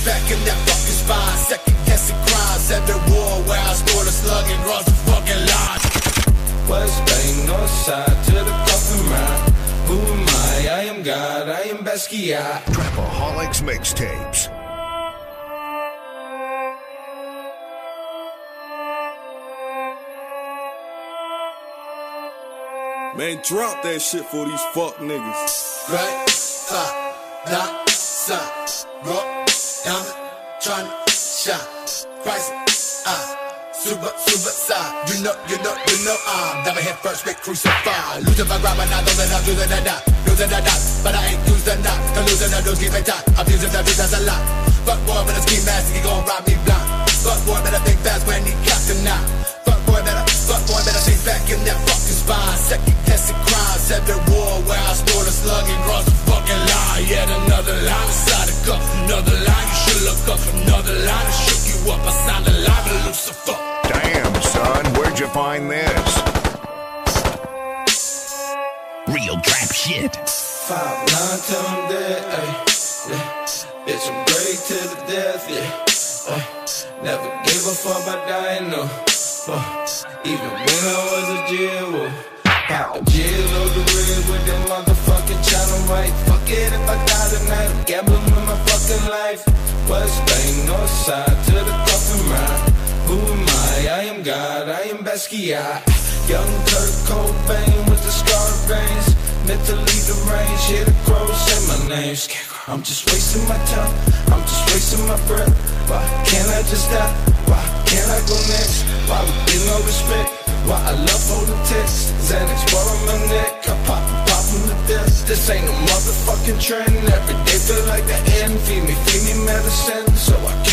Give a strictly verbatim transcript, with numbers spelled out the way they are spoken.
back in that fucking spine. Second guessing crimes at the war where I scored a slug and crossed the fucking line. West Bank, north side to the coffin ride. Who am I? I am God, I am Basquiat. Trapaholics Mixtapes. Man, drop that shit for these fuck niggas. Right, five, nine, son, rock, diamond, tryna shine, Christ, ah. Super, super side, you know, you know, you know I'm never hit first, get crucified. Losing my grab and I know that I'm losing a knot, losing a knot, but I ain't using a knot. The losing a lose, keep it tight. I'm using the beat, that's a lot. Fuck boy, better ski mask, he gon' rob me blind. Fuck boy, better think fast when he got the knot. Fuck boy, better, fuck boy, better chase back in that fucking spine. Second guessing crimes, every war where I stole a slug and crossed the fucking line. Yet another line inside the cup, another line you should look up, another line that shook you up. I sound alive and Lucifer. Damn, son, where'd you find this? Real trap shit. Five, nine till I'm dead, ayy, yeah. Bitch, I'm great to the death, yeah. Uh, never gave a fuck about dying, no. Uh, even when I was a jail, pop a jail over the red with that motherfucking channel right. Fuck it if I die tonight, I'm gambling with my fucking life. West Bank, north side to the coffin ride. Who am I? I am God, I am Basquiat. Young Kurt Cobain with the scar veins. Mentally deranged, hear the crows say my name. I'm just wasting my time, I'm just wasting my breath. Why can't I just die? Why can't I go next? Why we get no respect? Why I love holding texts? Xanax bar on my neck, I pop and pop from the death. This ain't no motherfucking trend. Every day feel like the end. Feed me, feed me medicine, so I